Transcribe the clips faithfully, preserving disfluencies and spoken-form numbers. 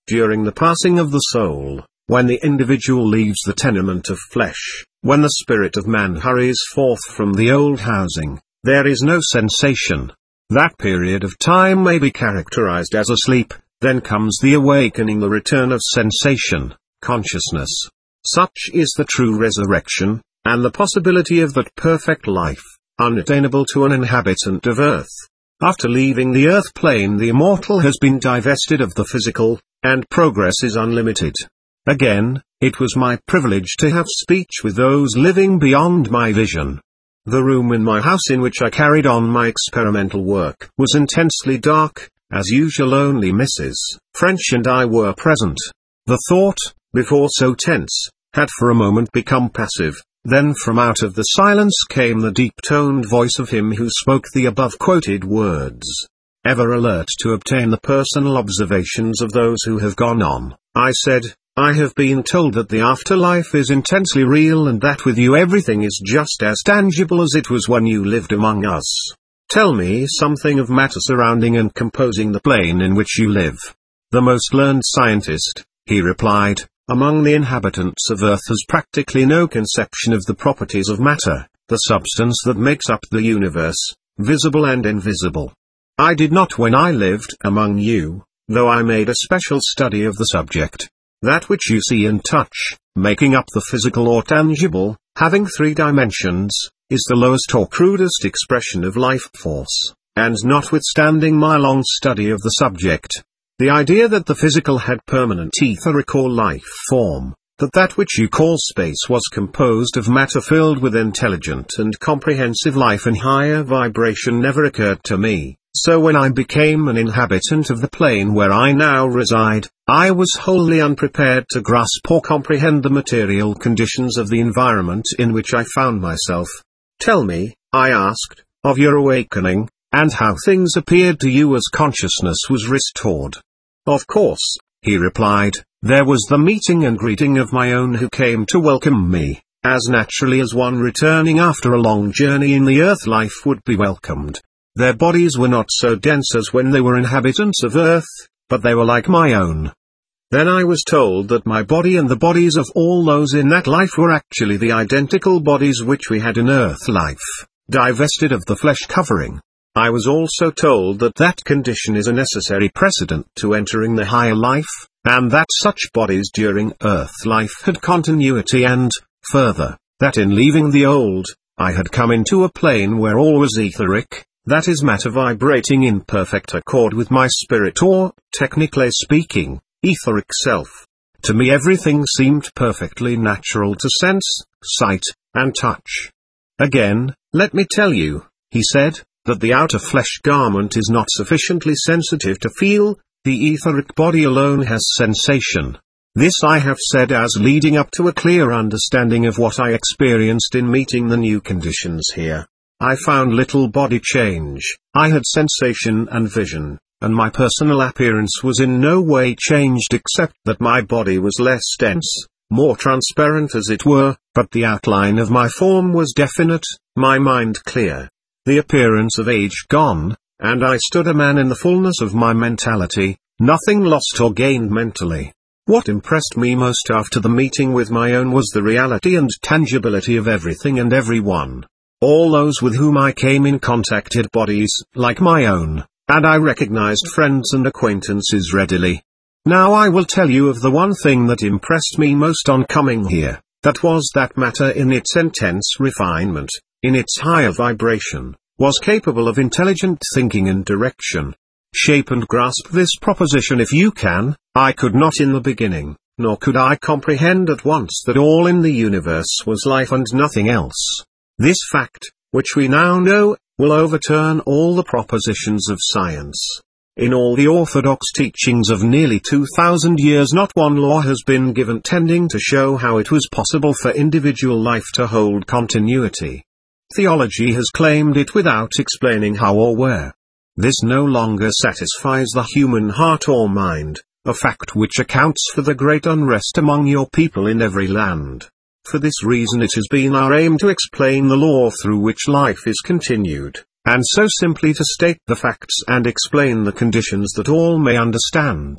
during the passing of the soul, when the individual leaves the tenement of flesh, when the spirit of man hurries forth from the old housing, there is no sensation. That period of time may be characterized as a sleep, then comes the awakening, the return of sensation, consciousness. Such is the true resurrection, and the possibility of that perfect life, unattainable to an inhabitant of earth. After leaving the earth plane, the immortal has been divested of the physical, and progress is unlimited. Again, it was my privilege to have speech with those living beyond my vision. The room in my house in which I carried on my experimental work was intensely dark. As usual, only Missus French and I were present. The thought, before so tense, had for a moment become passive. Then from out of the silence came the deep-toned voice of him who spoke the above-quoted words. Ever alert to obtain the personal observations of those who have gone on, I said, I have been told that the afterlife is intensely real and that with you everything is just as tangible as it was when you lived among us. Tell me something of matter surrounding and composing the plane in which you live. The most learned scientist, he replied, among the inhabitants of Earth has practically no conception of the properties of matter, the substance that makes up the universe, visible and invisible. I did not when I lived among you, though I made a special study of the subject. That which you see and touch, making up the physical or tangible, having three dimensions, is the lowest or crudest expression of life force, and notwithstanding my long study of the subject, the idea that the physical had permanent etheric or life form, that that which you call space was composed of matter filled with intelligent and comprehensive life in higher vibration never occurred to me. So when I became an inhabitant of the plane where I now reside, I was wholly unprepared to grasp or comprehend the material conditions of the environment in which I found myself. Tell me, I asked, of your awakening, and how things appeared to you as consciousness was restored. Of course, he replied, there was the meeting and greeting of my own who came to welcome me, as naturally as one returning after a long journey in the earth life would be welcomed. Their bodies were not so dense as when they were inhabitants of earth, but they were like my own. Then I was told that my body and the bodies of all those in that life were actually the identical bodies which we had in earth life, divested of the flesh covering. I was also told that that condition is a necessary precedent to entering the higher life, and that such bodies during earth life had continuity and, further, that in leaving the old, I had come into a plane where all was etheric, that is matter vibrating in perfect accord with my spirit or, technically speaking, etheric self. To me everything seemed perfectly natural to sense, sight, and touch. Again, let me tell you, he said, that the outer flesh garment is not sufficiently sensitive to feel, the etheric body alone has sensation. This I have said as leading up to a clear understanding of what I experienced in meeting the new conditions here. I found little body change, I had sensation and vision, and my personal appearance was in no way changed except that my body was less dense, more transparent as it were, but the outline of my form was definite, my mind clear. The appearance of age gone, and I stood a man in the fullness of my mentality, nothing lost or gained mentally. What impressed me most after the meeting with my own was the reality and tangibility of everything and everyone. All those with whom I came in contact had bodies like my own, and I recognized friends and acquaintances readily. Now I will tell you of the one thing that impressed me most on coming here, that was that matter in its intense refinement, in its higher vibration, was capable of intelligent thinking and direction. Shape and grasp this proposition if you can. I could not in the beginning, nor could I comprehend at once that all in the universe was life and nothing else. This fact, which we now know, will overturn all the propositions of science. In all the orthodox teachings of nearly two thousand years not one law has been given tending to show how it was possible for individual life to hold continuity. Theology has claimed it without explaining how or where. This no longer satisfies the human heart or mind, a fact which accounts for the great unrest among your people in every land. For this reason it has been our aim to explain the law through which life is continued, and so simply to state the facts and explain the conditions that all may understand.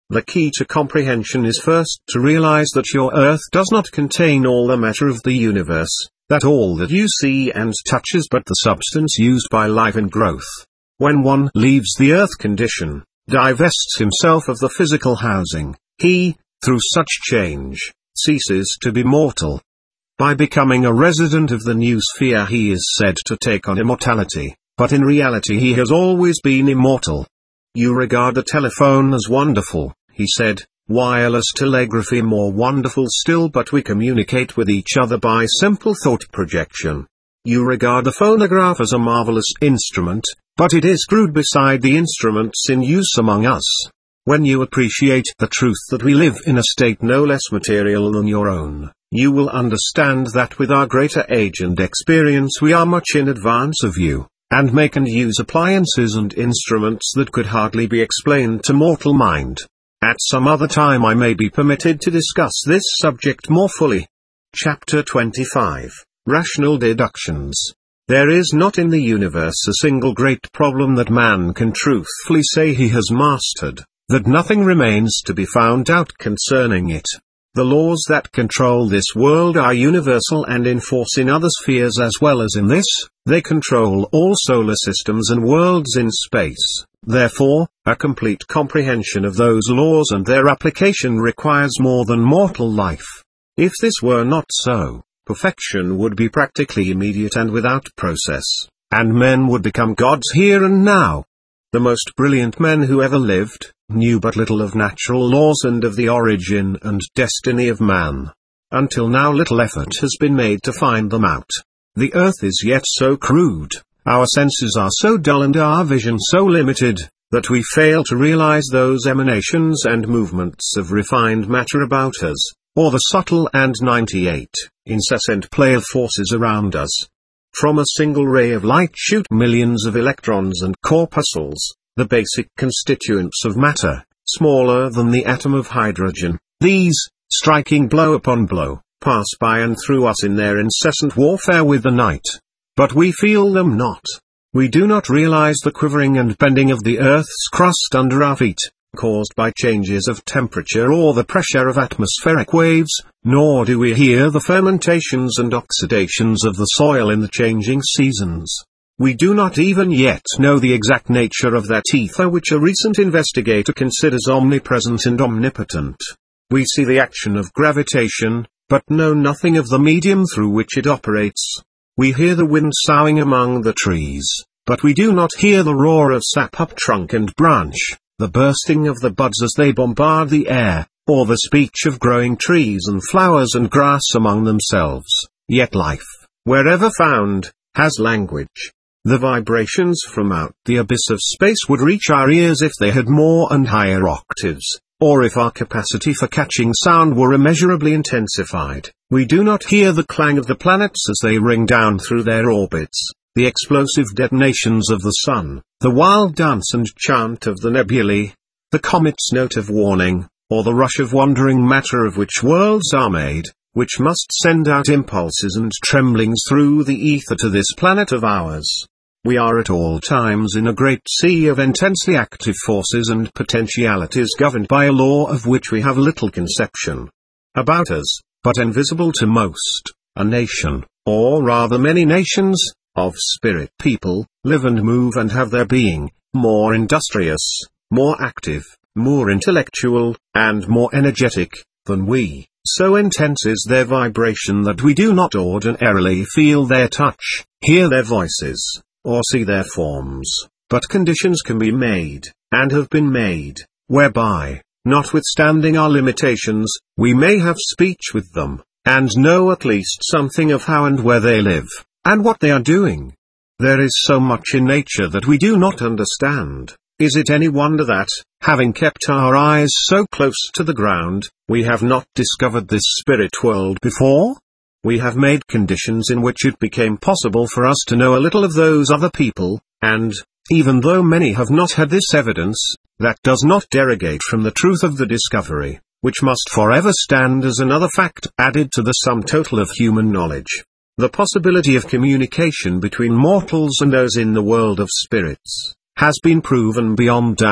The key to comprehension is first to realize that your earth does not contain all the matter of the universe, that all that you see and touch is but the substance used by life and growth. When one leaves the earth condition, divests himself of the physical housing, he, through such change, ceases to be mortal. By becoming a resident of the new sphere he is said to take on immortality, but in reality he has always been immortal. You regard a telephone as wonderful, he said, wireless telegraphy more wonderful still, but we communicate with each other by simple thought projection. You regard a phonograph as a marvelous instrument, but it is crude beside the instruments in use among us. When you appreciate the truth that we live in a state no less material than your own, you will understand that with our greater age and experience we are much in advance of you, and make and use appliances and instruments that could hardly be explained to mortal mind. At some other time I may be permitted to discuss this subject more fully. Chapter twenty-five, Rational Deductions. There is not in the universe a single great problem that man can truthfully say he has mastered, that nothing remains to be found out concerning it. The laws that control this world are universal and in force in other spheres as well as in this. They control all solar systems and worlds in space. Therefore, a complete comprehension of those laws and their application requires more than mortal life. If this were not so, perfection would be practically immediate and without process, and men would become gods here and now. The most brilliant men who ever lived, knew but little of natural laws and of the origin and destiny of man. Until now little effort has been made to find them out. The earth is yet so crude, our senses are so dull and our vision so limited, that we fail to realize those emanations and movements of refined matter about us, or the subtle and ninety-eight, incessant play of forces around us. From a single ray of light shoot millions of electrons and corpuscles, the basic constituents of matter, smaller than the atom of hydrogen. These, striking blow upon blow, pass by and through us in their incessant warfare with the night. But we feel them not. We do not realize the quivering and bending of the earth's crust under our feet, caused by changes of temperature or the pressure of atmospheric waves, nor do we hear the fermentations and oxidations of the soil in the changing seasons. We do not even yet know the exact nature of that ether which a recent investigator considers omnipresent and omnipotent. We see the action of gravitation, but know nothing of the medium through which it operates. We hear the wind soughing among the trees, but we do not hear the roar of sap up trunk and branch, the bursting of the buds as they bombard the air, or the speech of growing trees and flowers and grass among themselves. Yet life, wherever found, has language. The vibrations from out the abyss of space would reach our ears if they had more and higher octaves, or if our capacity for catching sound were immeasurably intensified. We do not hear the clang of the planets as they ring down through their orbits, the explosive detonations of the sun, the wild dance and chant of the nebulae, the comet's note of warning, or the rush of wandering matter of which worlds are made, which must send out impulses and tremblings through the ether to this planet of ours. We are at all times in a great sea of intensely active forces and potentialities governed by a law of which we have little conception. About us, but invisible to most, a nation, or rather many nations, of spirit people, live and move and have their being, more industrious, more active, more intellectual, and more energetic, than we. So intense is their vibration that we do not ordinarily feel their touch, hear their voices, or see their forms, but conditions can be made, and have been made, whereby, notwithstanding our limitations, we may have speech with them, and know at least something of how and where they live, and what they are doing. There is so much in nature that we do not understand. Is it any wonder that, having kept our eyes so close to the ground, we have not discovered this spirit world before? We have made conditions in which it became possible for us to know a little of those other people, and, even though many have not had this evidence, that does not derogate from the truth of the discovery, which must forever stand as another fact added to the sum total of human knowledge. The possibility of communication between mortals and those in the world of spirits has been proven beyond doubt,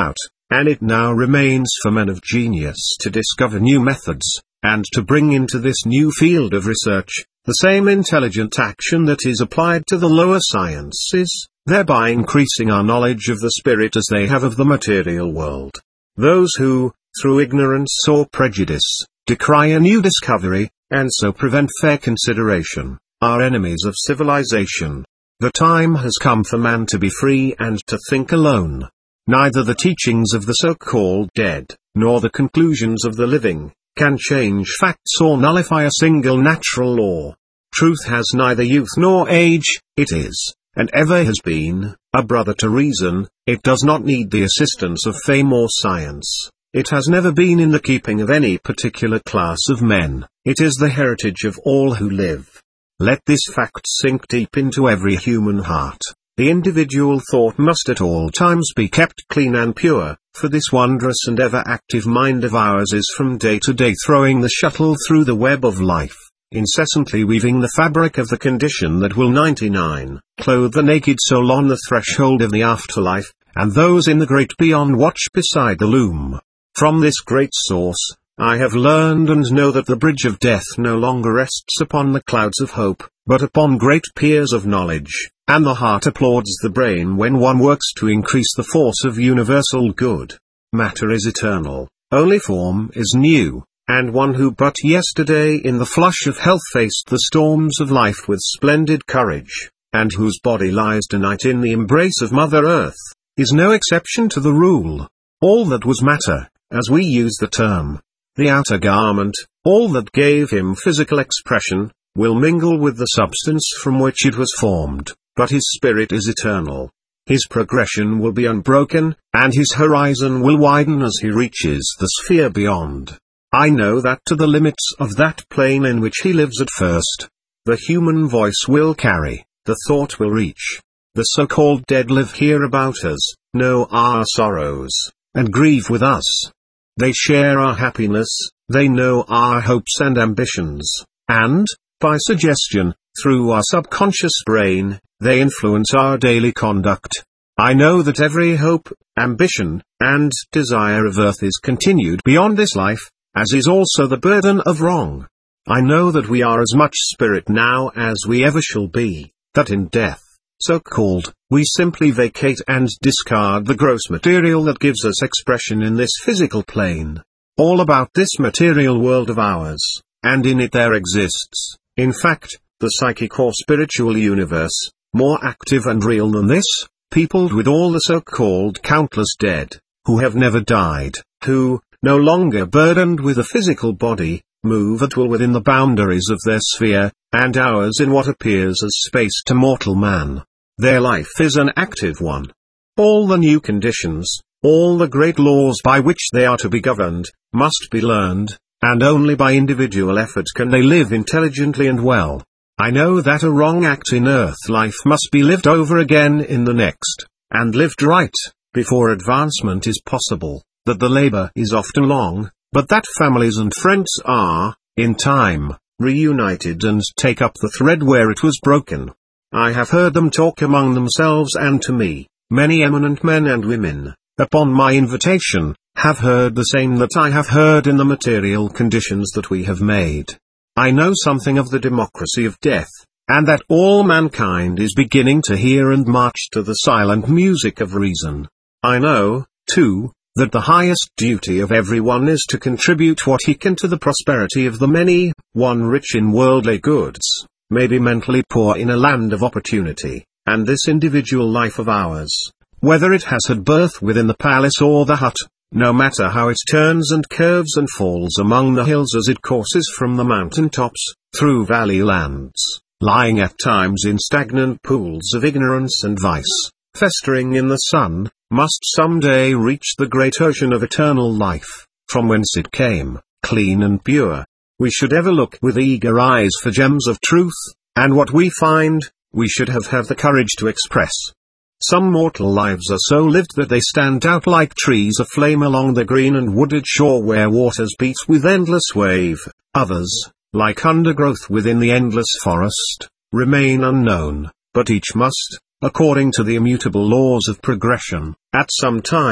and it now remains for men of genius to discover new methods, and to bring into this new field of research, the same intelligent action that is applied to the lower sciences, thereby increasing our knowledge of the spirit as they have of the material world. Those who, through ignorance or prejudice, decry a new discovery, and so prevent fair consideration, are enemies of civilization. The time has come for man to be free and to think alone. Neither the teachings of the so-called dead, nor the conclusions of the living, can change facts or nullify a single natural law. Truth has neither youth nor age, it is, and ever has been, a brother to reason. It does not need the assistance of fame or science. It has never been in the keeping of any particular class of men. It is the heritage of all who live. Let this fact sink deep into every human heart. The individual thought must at all times be kept clean and pure, for this wondrous and ever-active mind of ours is from day to day throwing the shuttle through the web of life, incessantly weaving the fabric of the condition that will ninety-nine, clothe the naked soul on the threshold of the afterlife, and those in the great beyond watch beside the loom. From this great source, I have learned and know that the bridge of death no longer rests upon the clouds of hope, but upon great piers of knowledge, and the heart applauds the brain when one works to increase the force of universal good. Matter is eternal, only form is new, and one who but yesterday in the flush of health faced the storms of life with splendid courage, and whose body lies tonight in the embrace of Mother Earth, is no exception to the rule. All that was matter, as we use the term, the outer garment, all that gave him physical expression, will mingle with the substance from which it was formed, but his spirit is eternal. His progression will be unbroken, and his horizon will widen as he reaches the sphere beyond. I know that to the limits of that plane in which he lives at first, the human voice will carry, the thought will reach. The so-called dead live here about us, know our sorrows, and grieve with us. They share our happiness, they know our hopes and ambitions, and, by suggestion, through our subconscious brain, they influence our daily conduct. I know that every hope, ambition, and desire of earth is continued beyond this life, as is also the burden of wrong. I know that we are as much spirit now as we ever shall be, that in death, so-called, we simply vacate and discard the gross material that gives us expression in this physical plane. All about this material world of ours, and in it there exists, in fact, the psychic or spiritual universe, more active and real than this, peopled with all the so-called countless dead, who have never died, who, no longer burdened with a physical body, move at will within the boundaries of their sphere, and ours in what appears as space to mortal man. Their life is an active one. All the new conditions, all the great laws by which they are to be governed, must be learned, and only by individual effort can they live intelligently and well. I know that a wrong act in earth life must be lived over again in the next, and lived right, before advancement is possible, that the labor is often long, but that families and friends are, in time, reunited and take up the thread where it was broken. I have heard them talk among themselves, and to me, many eminent men and women, upon my invitation, have heard the same that I have heard in the material conditions that we have made. I know something of the democracy of death, and that all mankind is beginning to hear and march to the silent music of reason. I know, too, that the highest duty of everyone is to contribute what he can to the prosperity of the many. One rich in worldly goods may be mentally poor in a land of opportunity, and this individual life of ours, whether it has had birth within the palace or the hut, no matter how it turns and curves and falls among the hills as it courses from the mountain tops, through valley lands, lying at times in stagnant pools of ignorance and vice, festering in the sun, must some day reach the great ocean of eternal life, from whence it came, clean and pure. We should ever look with eager eyes for gems of truth, and what we find, we should have had the courage to express. Some mortal lives are so lived that they stand out like trees aflame along the green and wooded shore where waters beat with endless wave. Others, like undergrowth within the endless forest, remain unknown, but each must, according to the immutable laws of progression, at some time,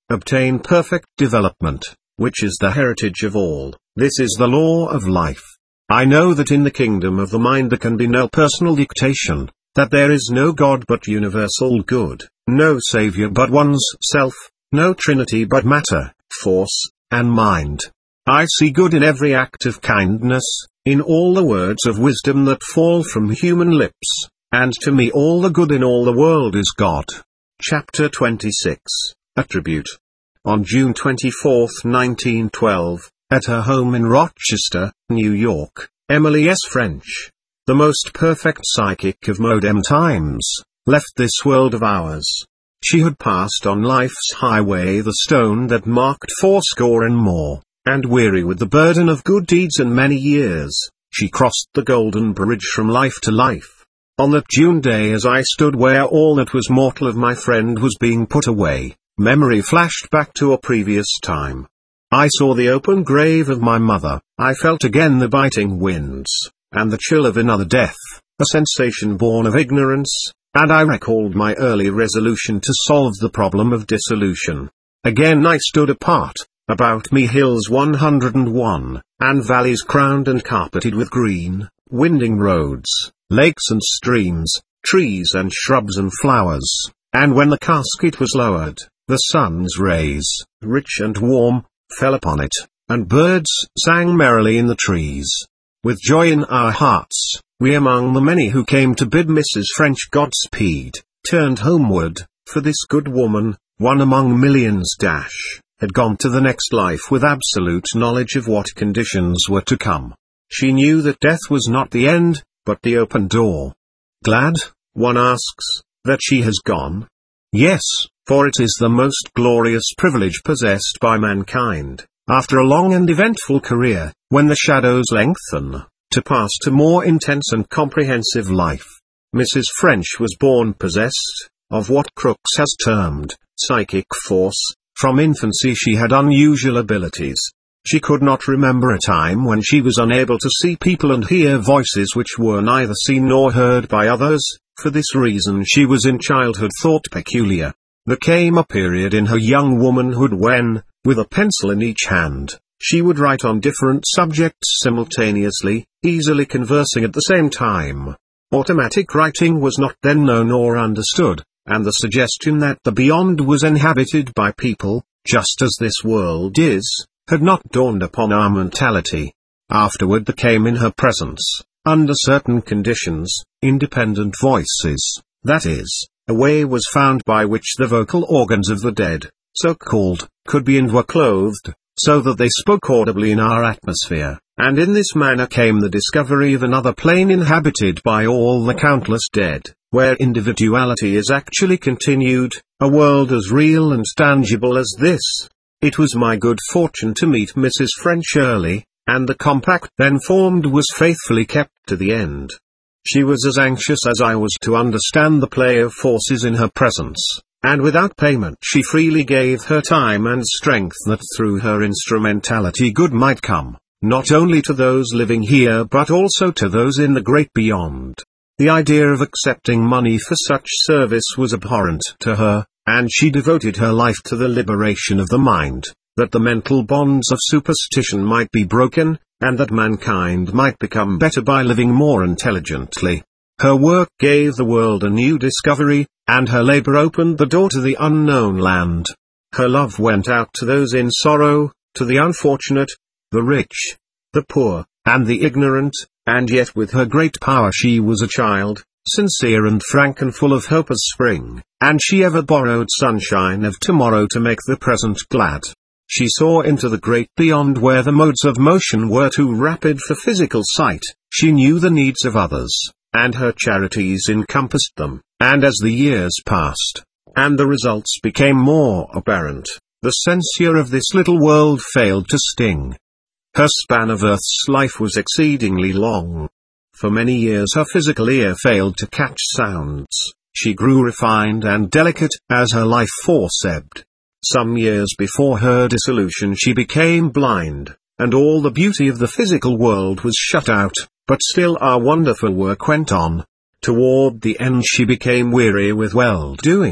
obtain perfect development, which is the heritage of all. This is the law of life. I know that in the kingdom of the mind there can be no personal dictation, that there is no God but universal good, no Savior but one's self, no Trinity but matter, force, and mind. I see good in every act of kindness, in all the words of wisdom that fall from human lips, and to me all the good in all the world is God. Chapter twenty-six, Attribute. On June twenty-fourth, nineteen twelve, at her home in Rochester, New York, Emily S. French, the most perfect psychic of modern times, left this world of ours. She had passed on life's highway the stone that marked fourscore and more, and weary with the burden of good deeds and many years, she crossed the golden bridge from life to life. On that June day, as I stood where all that was mortal of my friend was being put away, memory flashed back to a previous time. I saw the open grave of my mother, I felt again the biting winds, and the chill of another death, a sensation born of ignorance, and I recalled my early resolution to solve the problem of dissolution. Again I stood apart, about me hills one hundred and one, and valleys crowned and carpeted with green, winding roads, lakes and streams, trees and shrubs and flowers, and when the casket was lowered, the sun's rays, rich and warm, fell upon it, and birds sang merrily in the trees. With joy in our hearts, we among the many who came to bid Missus French Godspeed, turned homeward, for this good woman, one among millions dash, had gone to the next life with absolute knowledge of what conditions were to come. She knew that death was not the end, but the open door. Glad, one asks, that she has gone? Yes, for it is the most glorious privilege possessed by mankind, after a long and eventful career, when the shadows lengthen, to pass to more intense and comprehensive life. Missus French was born possessed of what Crookes has termed psychic force. From infancy she had unusual abilities. She could not remember a time when she was unable to see people and hear voices which were neither seen nor heard by others. For this reason she was in childhood thought peculiar. There came a period in her young womanhood when, with a pencil in each hand, she would write on different subjects simultaneously, easily conversing at the same time. Automatic writing was not then known or understood, and the suggestion that the beyond was inhabited by people, just as this world is, had not dawned upon our mentality. Afterward there came in her presence, under certain conditions, independent voices, that is, a way was found by which the vocal organs of the dead, so-called, could be and were clothed, so that they spoke audibly in our atmosphere, and in this manner came the discovery of another plane inhabited by all the countless dead, where individuality is actually continued, a world as real and tangible as this. It was my good fortune to meet Missus French early, and the compact then formed was faithfully kept to the end. She was as anxious as I was to understand the play of forces in her presence, and without payment she freely gave her time and strength that through her instrumentality good might come, not only to those living here but also to those in the great beyond. The idea of accepting money for such service was abhorrent to her, and she devoted her life to the liberation of the mind, that the mental bonds of superstition might be broken, and that mankind might become better by living more intelligently. Her work gave the world a new discovery, and her labor opened the door to the unknown land. Her love went out to those in sorrow, to the unfortunate, the rich, the poor, and the ignorant, and yet with her great power she was a child, sincere and frank and full of hope as spring, and she ever borrowed sunshine of tomorrow to make the present glad. She saw into the great beyond where the modes of motion were too rapid for physical sight. She knew the needs of others, and her charities encompassed them, and as the years passed, and the results became more apparent, the censure of this little world failed to sting. Her span of Earth's life was exceedingly long. For many years her physical ear failed to catch sounds. She grew refined and delicate as her life force ebbed. Some years before her dissolution she became blind, and all the beauty of the physical world was shut out, but still our wonderful work went on. Toward the end she became weary with well-doing,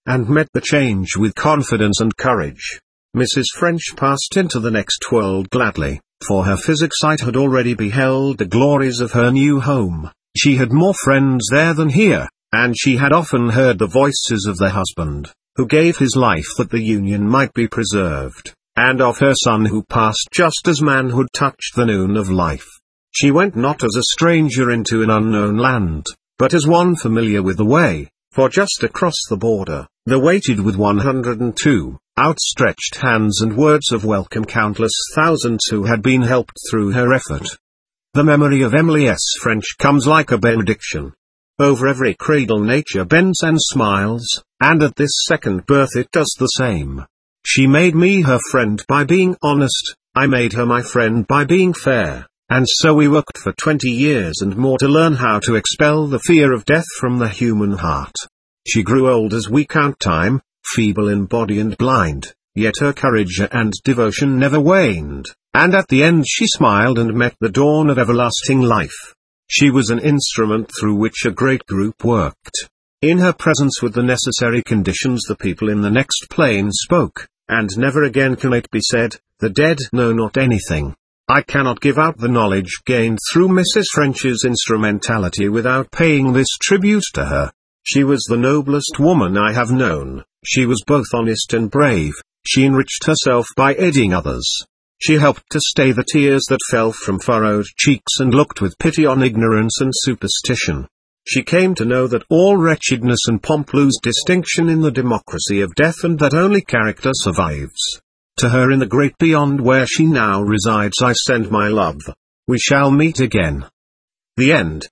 and met the change with confidence and courage. Missus French passed into the next world gladly, for her physic sight had already beheld the glories of her new home. She had more friends there than here, and she had often heard the voices of the husband, who gave his life that the union might be preserved, and of her son who passed just as manhood touched the noon of life. She went not as a stranger into an unknown land, but as one familiar with the way, for just across the border, there waited with one hundred and two, outstretched hands and words of welcome countless thousands who had been helped through her effort. The memory of Emily S. French comes like a benediction. Over every cradle nature bends and smiles, and at this second birth it does the same. She made me her friend by being honest, I made her my friend by being fair, and so we worked for twenty years and more to learn how to expel the fear of death from the human heart. She grew old as we count time, feeble in body and blind, yet her courage and devotion never waned, and at the end she smiled and met the dawn of everlasting life. She was an instrument through which a great group worked. In her presence with the necessary conditions the people in the next plane spoke, and never again can it be said, the dead know not anything. I cannot give out the knowledge gained through Missus French's instrumentality without paying this tribute to her. She was the noblest woman I have known. She was both honest and brave. She enriched herself by aiding others. She helped to stay the tears that fell from furrowed cheeks and looked with pity on ignorance and superstition. She came to know that all wretchedness and pomp lose distinction in the democracy of death and that only character survives. To her in the great beyond where she now resides I send my love. We shall meet again. The End.